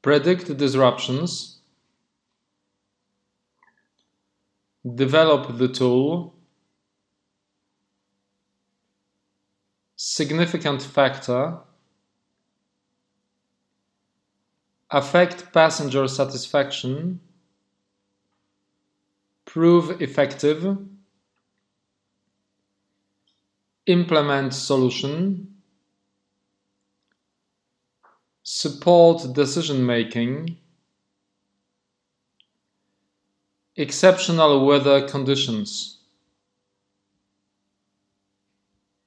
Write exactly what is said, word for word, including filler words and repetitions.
predict disruptions, develop the tool, significant factor, affect passenger satisfaction, prove effective, implement solution, support decision-making, exceptional weather conditions.